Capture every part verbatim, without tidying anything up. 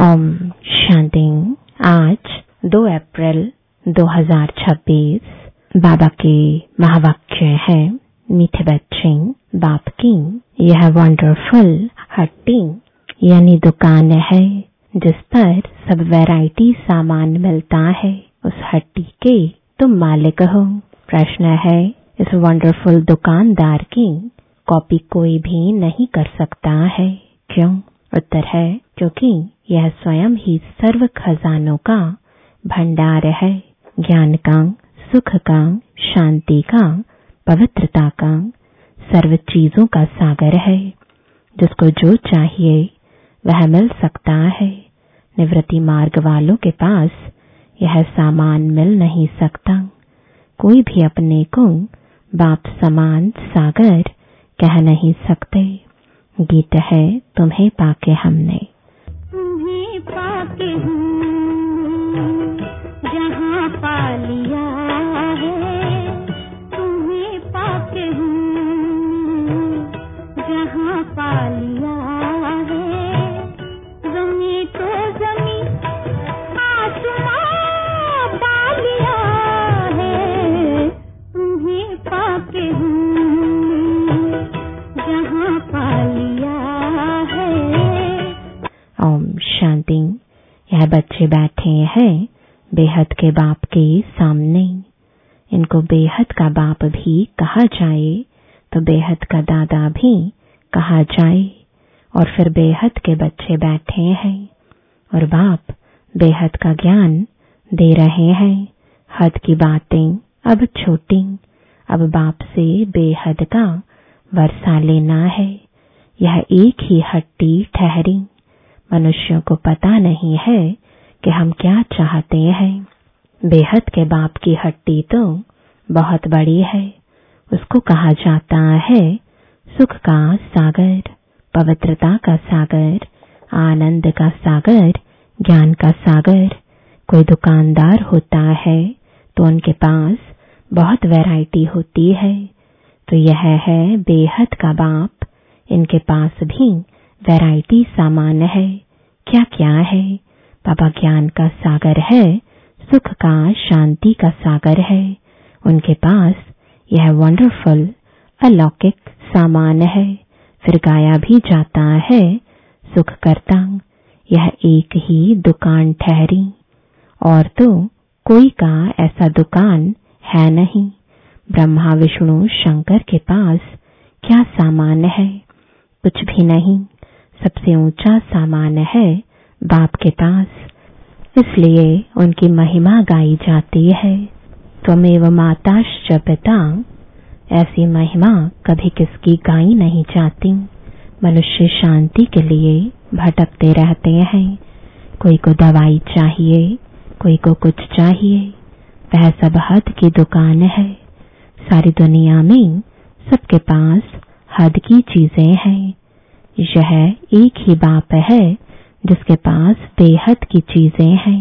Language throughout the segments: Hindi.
ओम शांति। आज दो अप्रैल दो हज़ार छब्बीस बाबा के महावाक्य है, मीठे बच्चे बाप की यह वंडरफुल हट्टी यानी दुकान है जिस पर सब वैरायटी सामान मिलता है। उस हट्टी के तुम मालिक हो। प्रश्न है, इस वंडरफुल दुकानदार की कॉपी कोई भी नहीं कर सकता है, क्यों? उत्तर है, क्योंकि यह स्वयं ही सर्व खजानों का भंडार है। ज्ञान का, सुख का, शांति का, पवित्रता का, सर्व चीजों का सागर है। जिसको जो चाहिए वह मिल सकता है। निवृत्ति मार्ग वालों के पास यह सामान मिल नहीं सकता। कोई भी अपने को बाप समान सागर कह नहीं सकते। गीत है, तुम्हें पाके हमने तुम्हें पाके हूँ जहाँ पा लिया है। तुम्हें पाके हूँ जहाँ पा लिया है। ज़मीं तो ज़मीं आसमां पा लिया है। तुम्हें पाके हूँ जहाँ पा लिया है। ओम शांति। यह बच्चे बैठे हैं बेहद के बाप के सामने। इनको बेहद का बाप भी कहा जाए तो बेहद का दादा भी कहा जाए। और फिर बेहद के बच्चे बैठे हैं और बाप बेहद का ज्ञान दे रहे हैं। हद की बातें अब छोटी, अब बाप से बेहद का वर्षा लेना है। यह एक ही हट्टी ठहरी। मनुष्यों को पता नहीं है कि हम क्या चाहते हैं। बेहद के बाप की हट्टी तो बहुत बड़ी है। उसको कहा जाता है सुख का सागर, पवित्रता का सागर, आनंद का सागर, ज्ञान का सागर। कोई दुकानदार होता है तो उनके पास बहुत वैरायटी होती है। तो यह है बेहद का बाप। इनके पास भी वैरायटी सामान है। क्या क्या है? बाबा ज्ञान का सागर है, सुख का, शांति का सागर है। उनके पास यह वंडरफुल अलौकिक सामान है। फिर गाया भी जाता है सुख करता। यह एक ही दुकान ठहरी और तो कोई का ऐसा दुकान है नहीं। ब्रह्मा विष्णु शंकर के पास क्या सामान है? कुछ भी नहीं। सबसे ऊंचा सामान है बाप के पास। इसलिए उनकी महिमा गाई जाती है। त्वमेव माताश्च पिता। ऐसी महिमा कभी किसकी गाई नहीं जाती। मनुष्य शांति के लिए भटकते रहते हैं। कोई को दवाई चाहिए, कोई को कुछ चाहिए। वह सब हद की दुकान है। सारी दुनिया में सबके पास हद की चीजें हैं। यह एक ही बाप है जिसके पास बेहद की चीजें हैं।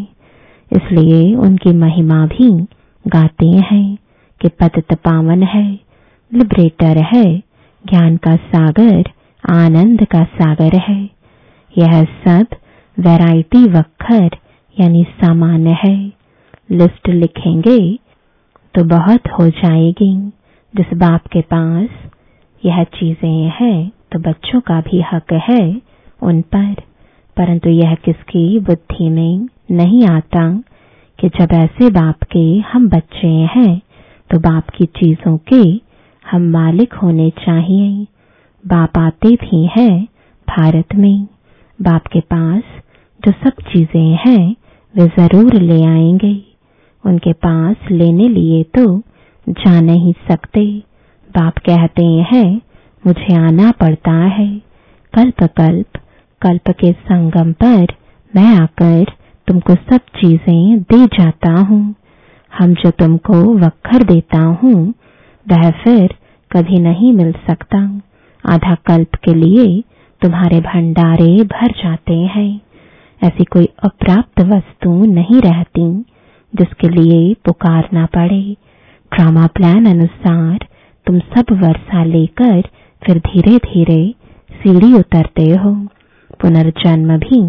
इसलिए उनकी महिमा भी गाते हैं कि पतित पावन है, लिबरेटर है, ज्ञान का सागर, आनंद का सागर है। यह सब वैरायटी वक्खर यानी सामान्य है। लिस्ट लिखेंगे तो बहुत हो जाएगी। जिस बाप के पास यह चीजें हैं तो बच्चों का भी हक है उन पर। परंतु यह किसकी बुद्धि में नहीं आता कि जब ऐसे बाप के हम बच्चे हैं तो बाप की चीजों के हम मालिक होने चाहिए। बाप आते भी हैं भारत में। बाप के पास जो सब चीजें हैं वे जरूर ले आएंगे। उनके पास लेने लिए तो जा नहीं सकते। बाप कहते हैं मुझे आना पड़ता है। कल्प कल्प कल्प के संगम पर मैं आकर तुमको सब चीजें दे जाता हूँ। हम जो तुमको वक्खर देता हूँ वह फिर कभी नहीं मिल सकता। आधा कल्प के लिए तुम्हारे भंडारे भर जाते हैं। ऐसी कोई अप्राप्त वस्तु नहीं रहती जिसके लिए पुकारना पड़े। ड्रामा प्लान अनुसार तुम सब वर्षा लेकर फिर धीरे धीरे सीढ़ी उतरते हो। पुनर्जन्म भी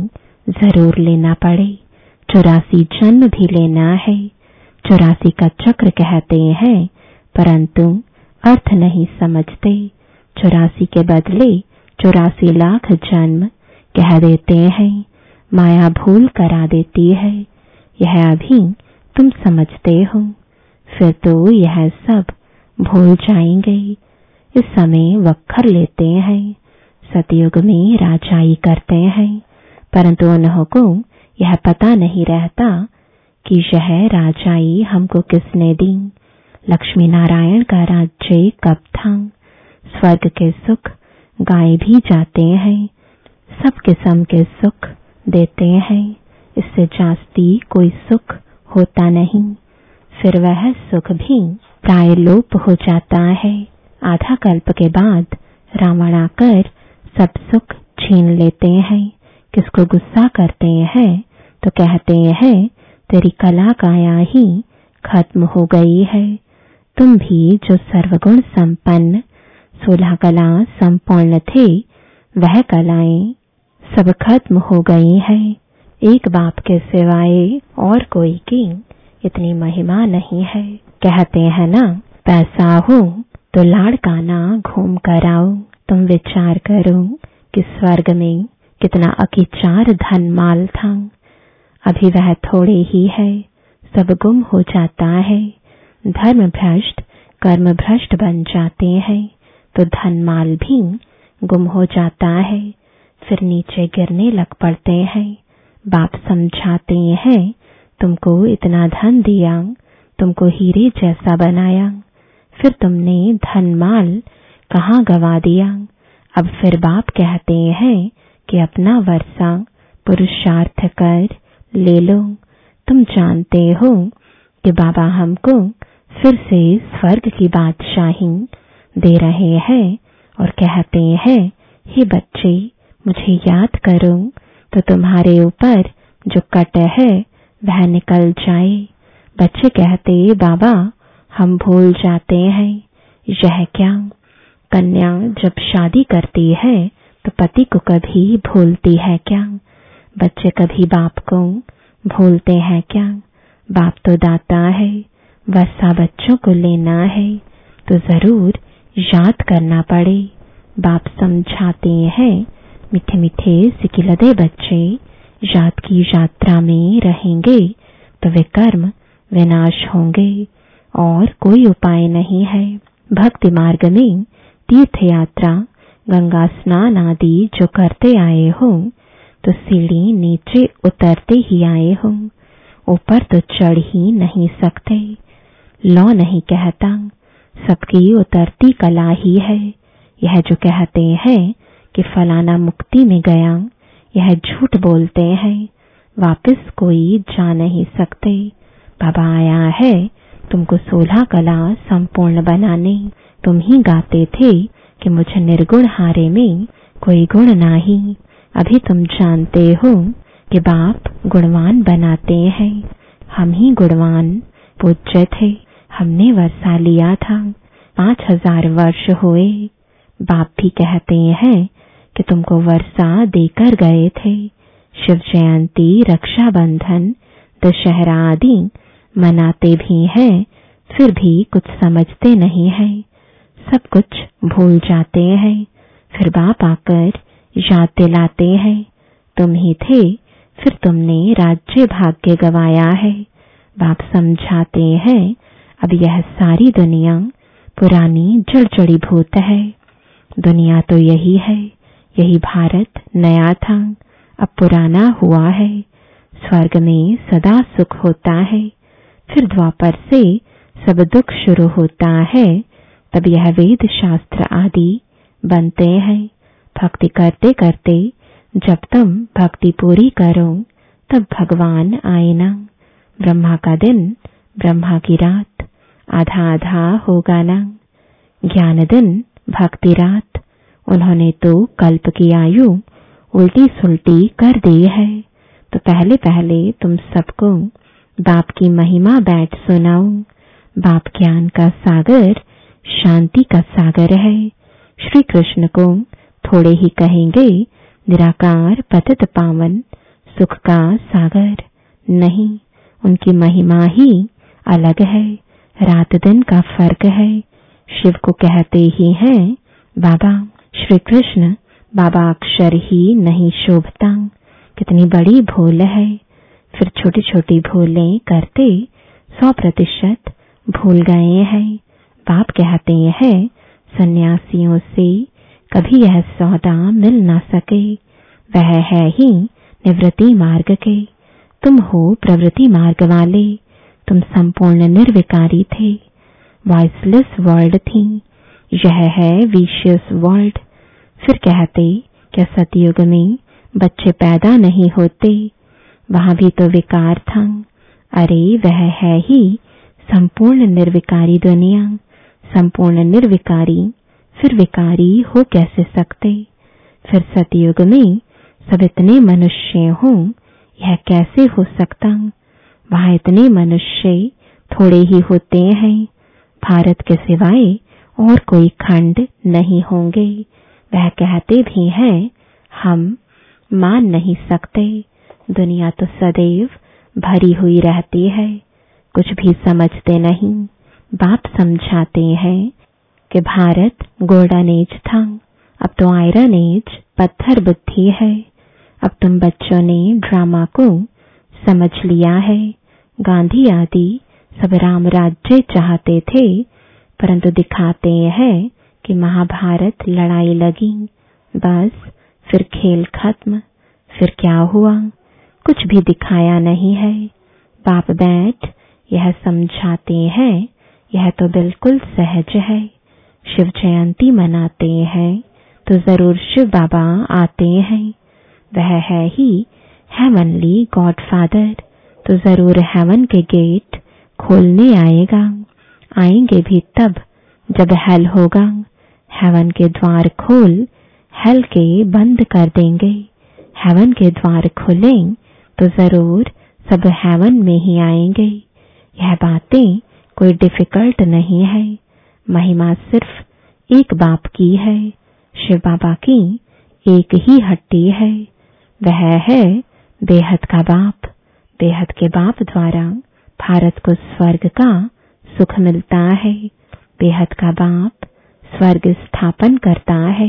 जरूर लेना पड़े, चौरासी जन्म भी लेना है। चौरासी का चक्र कहते हैं, परंतु अर्थ नहीं समझते। चौरासी के बदले चौरासी लाख जन्म कह देते हैं। माया भूल करा देती है, यह अभी तुम समझते हो, फिर तो यह सब भूल जाएंगे। इस समय वक्खर लेते हैं, सतयुग में राजाई करते हैं, परंतु उन्हों को यह पता नहीं रहता कि यह राजाई हमको किसने दी। लक्ष्मी नारायण का राज्य कब था? स्वर्ग के सुख गाए भी जाते हैं, सब किस्म के सुख देते हैं, इससे जास्ती कोई सुख होता नहीं। फिर वह सुख भी प्राय लोप हो जाता है। आधा कल्प के बाद रावण आकर सब सुख छीन लेते हैं। किसको गुस्सा करते हैं तो कहते हैं तेरी कला काया ही खत्म हो गई है। तुम भी जो सर्वगुण संपन्न सोलह कला संपूर्ण थे, वह कलाएं सब खत्म हो गई है। एक बाप के सिवाय और कोई की इतनी महिमा नहीं है। कहते हैं ना, पैसा हो तो लाड़काना घूम कर आओ। तुम विचार करो कि स्वर्ग में कितना अकिचार धन माल था, अभी वह थोड़े ही है, सब गुम हो जाता है। धर्म भ्रष्ट कर्म भ्रष्ट बन जाते हैं तो धन माल भी गुम हो जाता है, फिर नीचे गिरने लग पड़ते हैं। बाप समझाते हैं, तुमको इतना धन दिया, तुमको हीरे जैसा बनाया, फिर तुमने धन माल कहाँ गवा दिया। अब फिर बाप कहते हैं कि अपना वर्षा पुरुषार्थ कर ले लो। तुम जानते हो कि बाबा हमको फिर से स्वर्ग की बादशाही दे रहे हैं और कहते हैं, हे बच्चे, मुझे याद करो तो तुम्हारे ऊपर जो कट है वह निकल जाए। बच्चे कहते, बाबा हम भूल जाते हैं। यह क्या? कन्या जब शादी करती है तो पति को कभी भूलती है क्या? बच्चे कभी बाप को भूलते हैं क्या? बाप तो दाता है, वर्षा बच्चों को लेना है तो जरूर याद करना पड़े। बाप समझाते हैं, मीठे मीठे सिकिलदे बच्चे याद की यात्रा में रहेंगे तो वे कर्म विनाश होंगे और कोई उपाय नहीं है। भक्ति मार्ग में तीर्थ यात्रा, गंगा स्नान आदि जो करते आए हो तो सीढ़ी नीचे उतरते ही आए हो, ऊपर तो चढ़ ही नहीं सकते। लौ नहीं कहता, सबकी उतरती कला ही है। यह जो कहते हैं कि फलाना मुक्ति में गया, यह झूठ बोलते हैं, वापस कोई जा नहीं सकते। बाबा आया है तुमको सोलह कला संपूर्ण बनाने। तुम ही गाते थे कि मुझे निर्गुण हारे में कोई गुण नहीं। अभी तुम जानते हो कि बाप गुणवान बनाते हैं। हम ही गुणवान पूज्य थे, हमने वर्षा लिया था, पांच हजार वर्ष हुए। बाप भी कहते हैं कि तुमको वर्षा देकर गए थे। शिव जयंती, रक्षाबंधन, दशहरा आदि मनाते भी हैं, फिर भी कुछ समझते नहीं हैं, सब कुछ भूल जाते हैं। फिर बाप आकर याद दिलाते हैं, तुम ही थे, फिर तुमने राज्य भाग्य गवाया है। बाप समझाते हैं, अब यह सारी दुनिया पुरानी जड़ जड़ी भूत है। दुनिया तो यही है, यही भारत नया था, अब पुराना हुआ है। स्वर्ग में सदा सुख होता है, फिर द्वापर से सब दुख शुरू होता है। तब यह वेद शास्त्र आदि बनते हैं। भक्ति करते करते जब तुम भक्ति पूरी करो तब भगवान आए ना। ब्रह्मा का दिन, ब्रह्मा की रात, आधा आधा होगा ना। ज्ञान दिन, भक्ति रात। उन्होंने तो कल्प की आयु उल्टी सुल्टी कर दी है। तो पहले पहले तुम सबको बाप की महिमा बैठ सुनाओ। बाप ज्ञान का सागर, शांति का सागर है। श्री कृष्ण को थोड़े ही कहेंगे, निराकार पतित पावन सुख का सागर नहीं, उनकी महिमा ही अलग है, रात दिन का फर्क है। शिव को कहते ही हैं बाबा। श्री कृष्ण बाबा अक्षर ही नहीं शोभता, कितनी बड़ी भूल है। फिर छोटी छोटी भूलें करते सौ प्रतिशत भूल गए हैं। बाप कहते हैं सन्यासियों से कभी यह सौदा मिल ना सके, वह है ही निवृत्ति मार्ग के। तुम हो प्रवृत्ति मार्ग वाले, तुम संपूर्ण निर्विकारी थे। वॉइसलेस वर्ल्ड थी, यह है विशियस वर्ल्ड। फिर कहते क्या सतयुग में बच्चे पैदा नहीं होते, वहां भी तो विकार था। अरे वह है ही संपूर्ण निर्विकारी दुनिया। संपूर्ण निर्विकारी फिर विकारी हो कैसे सकते। फिर सतयुग में सब इतने मनुष्य हों, यह कैसे हो सकता। वहां इतने मनुष्य थोड़े ही होते हैं, भारत के सिवाय और कोई खंड नहीं होंगे। वह कहते भी हैं हम मान नहीं सकते, दुनिया तो सदैव भरी हुई रहती है, कुछ भी समझते नहीं। बाप समझाते हैं कि भारत गोल्डन एज था, अब तो आयरन एज पत्थर बुद्धि है। अब तुम बच्चों ने ड्रामा को समझ लिया है। गांधी आदि सब राम राज्य चाहते थे, परंतु दिखाते हैं कि महाभारत लड़ाई लगी, बस फिर खेल खत्म। फिर क्या हुआ, कुछ भी दिखाया नहीं है। बाप बैठ यह समझाते हैं यह तो बिल्कुल सहज है। शिव जयंती मनाते हैं तो जरूर शिव बाबा आते हैं, वह है ही हेवनली गॉडफादर, तो जरूर हेवन के गेट खोलने आएगा। आएंगे भी तब जब हेल होगा, हेवन के द्वार खोल हेल के बंद कर देंगे। हेवन के द्वार खुलें तो जरूर सब हेवन में ही आएंगे। यह बातें कोई डिफिकल्ट नहीं है, महिमा सिर्फ एक बाप की है। शिव बाबा की एक ही हट्टी है, वह है बेहद का बाप। बेहद के बाप द्वारा भारत को स्वर्ग का सुख मिलता है। बेहद का बाप स्वर्ग स्थापन करता है,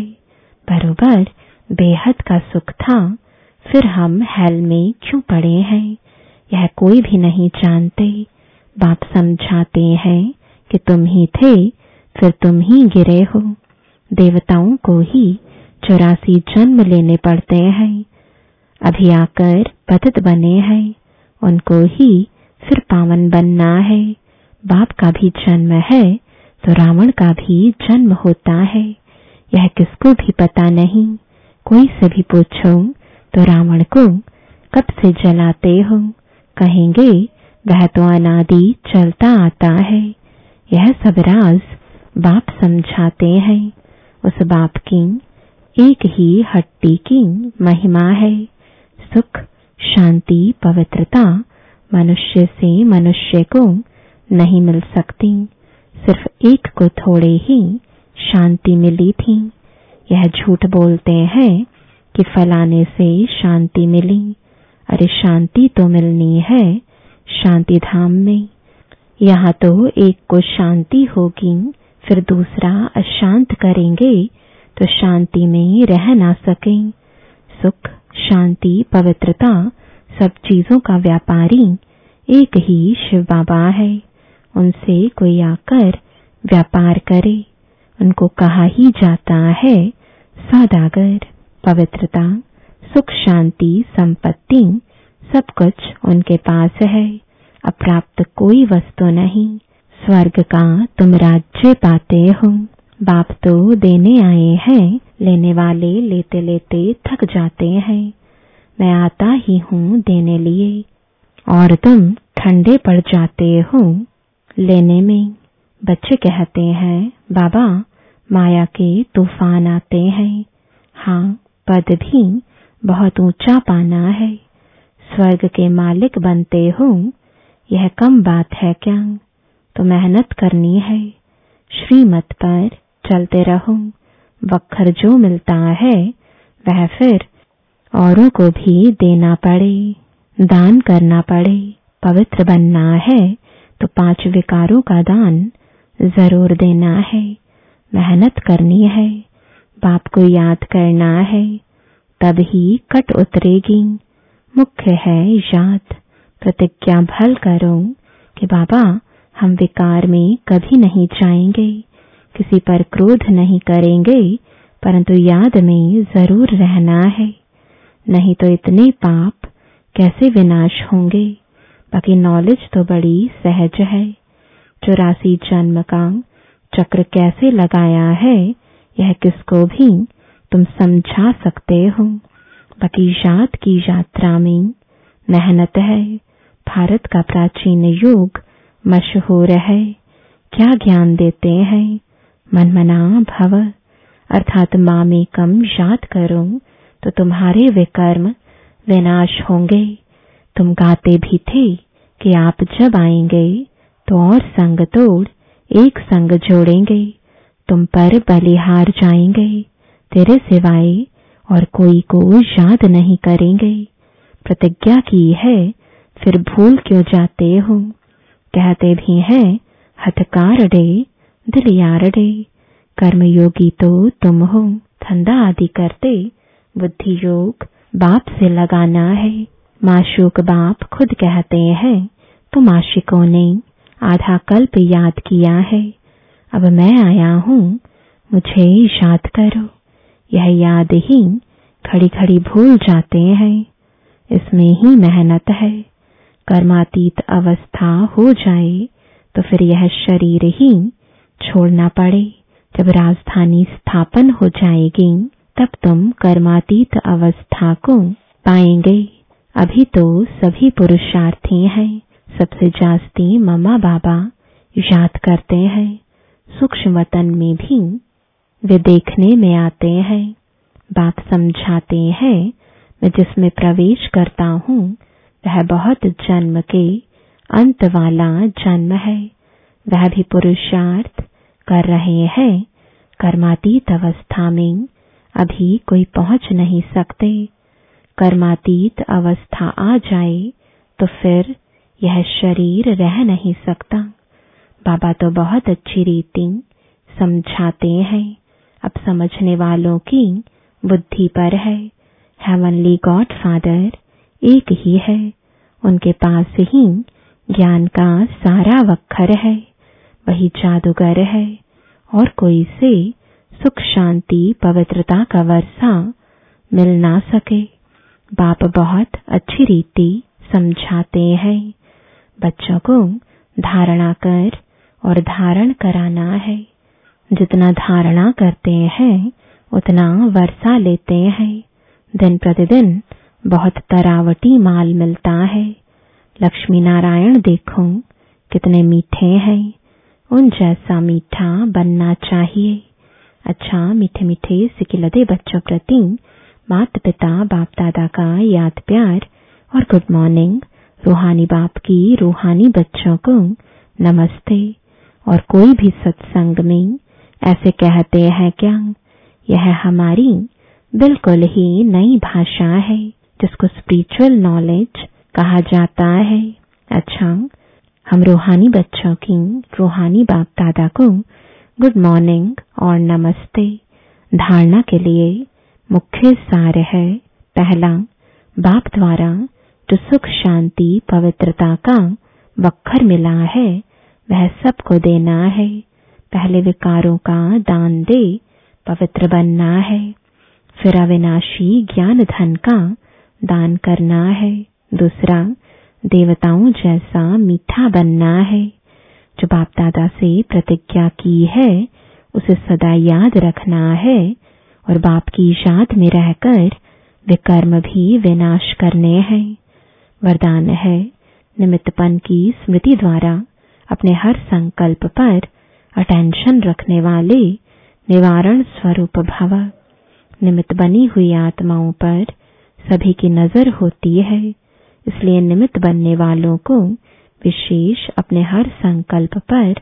बरोबर बेहद का सुख था, फिर हम हेल में क्यों पड़े हैं, यह कोई भी नहीं जानते। बाप समझाते हैं कि तुम ही थे, फिर तुम ही गिरे हो। देवताओं को ही चौरासी जन्म लेने पड़ते हैं, अभी आकर पतित बने हैं, उनको ही फिर पावन बनना है। बाप का भी जन्म है तो रावण का भी जन्म होता है, यह किसको भी पता नहीं। कोई से भी पूछो तो रावण को कब से जलाते हो, कहेंगे वह तो अनादि चलता आता है। यह सब राज बाप समझाते हैं। उस बाप की एक ही हट्टी की महिमा है। सुख शांति पवित्रता मनुष्य से मनुष्य को नहीं मिल सकती, सिर्फ एक को थोड़े ही शांति मिली थी। यह झूठ बोलते हैं कि फलाने से शांति मिली, अरे शांति तो मिलनी है शांति धाम में। यहाँ तो एक को शांति होगी, फिर दूसरा अशांत करेंगे तो शांति में रह ना सके। सुख शांति पवित्रता सब चीजों का व्यापारी एक ही शिव बाबा है। उनसे कोई आकर व्यापार करे, उनको कहा ही जाता है सौदागर। पवित्रता सुख शांति संपत्ति सब कुछ उनके पास है, अप्राप्त कोई वस्तु नहीं। स्वर्ग का तुम राज्य पाते हो। बाप तो देने आए हैं, लेने वाले लेते लेते थक जाते हैं। मैं आता ही हूँ देने लिए, और तुम ठंडे पड़ जाते हो लेने में। बच्चे कहते हैं बाबा माया के तूफान आते हैं। हाँ, पद भी बहुत ऊंचा पाना है, स्वर्ग के मालिक बनते हो, यह कम बात है क्या। तो मेहनत करनी है, श्रीमत पर चलते रहो। वक्र जो मिलता है वह फिर औरों को भी देना पड़े, दान करना पड़े। पवित्र बनना है तो पांच विकारों का दान जरूर देना है। मेहनत करनी है, बाप को याद करना है, तभी कट उतरेगी। मुख्य है याद। प्रतिज्ञा भल करो कि बाबा हम विकार में कभी नहीं जाएंगे, किसी पर क्रोध नहीं करेंगे, परंतु याद में जरूर रहना है। नहीं तो इतने पाप कैसे विनाश होंगे। बाकी नॉलेज तो बड़ी सहज है। चौरासी जन्म का चक्र कैसे लगाया है यह किसको भी तुम समझा सकते हो। बाकी याद की यात्रा में मेहनत है। भारत का प्राचीन युग मशहूर है। क्या ज्ञान देते हैं, मनमना भव अर्थात मामेकम याद करो तो तुम्हारे विकर्म विनाश होंगे। तुम गाते भी थे कि आप जब आएंगे तो और संग तोड़ एक संग जोड़ेंगे। तुम पर बलिहार जाएंगे, तेरे सिवाय और कोई को याद नहीं करेंगे। प्रतिज्ञा की है फिर भूल क्यों जाते हो। कहते भी हैं हथकार डे दिल यार डे। कर्मयोगी तो तुम हो। धंधा आदि करते बुद्धि योग बाप से लगाना है। माशूक बाप खुद कहते हैं तुम आशिकों ने आधा कल्प याद किया है। अब मैं आया हूँ, मुझे याद करो। यह याद ही खड़ी खड़ी भूल जाते हैं। इसमें ही मेहनत है। कर्मातीत अवस्था हो जाए तो फिर यह शरीर ही छोड़ना पड़े। जब राजधानी स्थापन हो जाएगी तब तुम कर्मातीत अवस्था को पाएंगे। अभी तो सभी पुरुषार्थी हैं। सबसे जास्ती मम्मा बाबा याद करते हैं। सूक्ष्म वतन में भी वे देखने में आते हैं। बाप समझाते हैं मैं जिसमें प्रवेश करता हूँ वह बहुत जन्म के अंत वाला जन्म है। वह भी पुरुषार्थ कर रहे हैं। कर्मातीत अवस्था में अभी कोई पहुंच नहीं सकते। कर्मातीत अवस्था आ जाए तो फिर यह शरीर रह नहीं सकता। बाबा तो बहुत अच्छी रीति समझाते हैं। अब समझने वालों की बुद्धि पर है। हेवनली गॉड फादर एक ही है। उनके पास ही ज्ञान का सारा वक्खर है। वही जादूगर है और कोई से सुख शांति पवित्रता का वर्षा मिल ना सके। बाप बहुत अच्छी रीति समझाते हैं। बच्चों को धारणा कर और धारण कराना है। जितना धारणा करते हैं उतना वर्षा लेते हैं। दिन प्रतिदिन बहुत तरावटी माल मिलता है। लक्ष्मी नारायण देखो कितने मीठे हैं। उन जैसा मीठा बनना चाहिए। अच्छा मीठे मीठे सिकिलदे बच्चों प्रति माता पिता बाप दादा का याद प्यार और गुड मॉर्निंग। रूहानी बाप की रूहानी बच्चों को नमस्ते। और कोई भी सत्संग में ऐसे कहते हैं क्या? यह हमारी बिल्कुल ही नई भाषा है जिसको स्पिरिचुअल नॉलेज कहा जाता है। अच्छा हम रूहानी बच्चों की रूहानी बाप दादा को गुड मॉर्निंग और नमस्ते। धारणा के लिए मुख्य सार है। पहला, बाप द्वारा जो सुख शांति पवित्रता का वक्खर मिला है वह सबको देना है। पहले विकारों का दान दे पवित्र बनना है। फिर अविनाशी ज्ञान धन का दान करना है। दूसरा, देवताओं जैसा मीठा बनना है। जो बाप दादा से प्रतिज्ञा की है उसे सदा याद रखना है और बाप की याद में रहकर वे कर्म भी विनाश करने हैं। वरदान है निमित्तपन की स्मृति द्वारा अपने हर संकल्प पर अटेंशन रखने वाले निवारण स्वरूप भव। निमित्त बनी हुई आत्माओं पर सभी की नजर होती है, इसलिए निमित्त बनने वालों को विशेष अपने हर संकल्प पर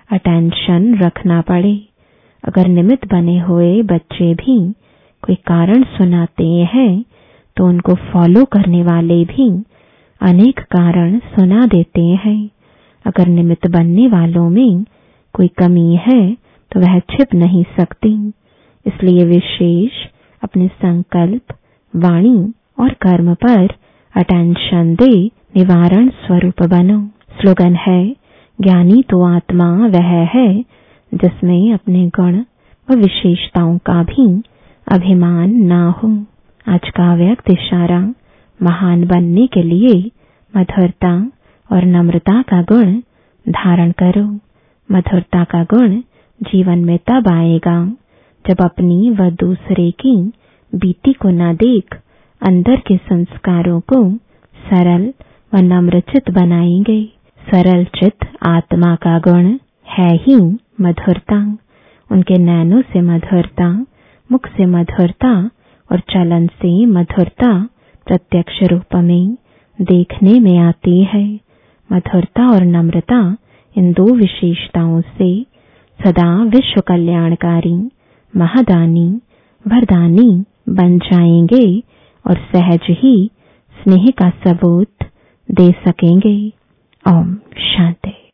अटेंशन रखना पड़े। अगर निमित्त बने हुए बच्चे भी कोई कारण सुनाते हैं तो उनको फॉलो करने वाले भी अनेक कारण सुना देते हैं। अगर निमित्त बनने वालों में कोई कमी है तो वह छिप नहीं सकती। इसलिए विशेष अपने संकल्प, वाणी और कर्म पर अटेंशन दे निवारण स्वरूप बनो। स्लोगन है, ज्ञानी तो आत्मा वह है जिसमें अपने गुण व विशेषताओं का भी अभिमान ना हो। आज का व्यक्त इशारा, महान बनने के लिए मधुरता और नम्रता का गुण धारण करो। मधुरता का गुण जीवन में तब आएगा जब अपनी व दूसरे की बीती को न देख अंदर के संस्कारों को सरल व नम्रचित बनाएंगे। सरल चित आत्मा का गुण है ही मधुरता। उनके नैनों से मधुरता, मुख से मधुरता और चलन से मधुरता प्रत्यक्ष रूप में देखने में आती है। मधुरता और नम्रता इन दो विशेषताओं से सदा विश्व कल्याणकारी, महादानी, वरदानी बन जाएंगे और सहज ही स्नेह का सबूत दे सकेंगे। ओम शांति।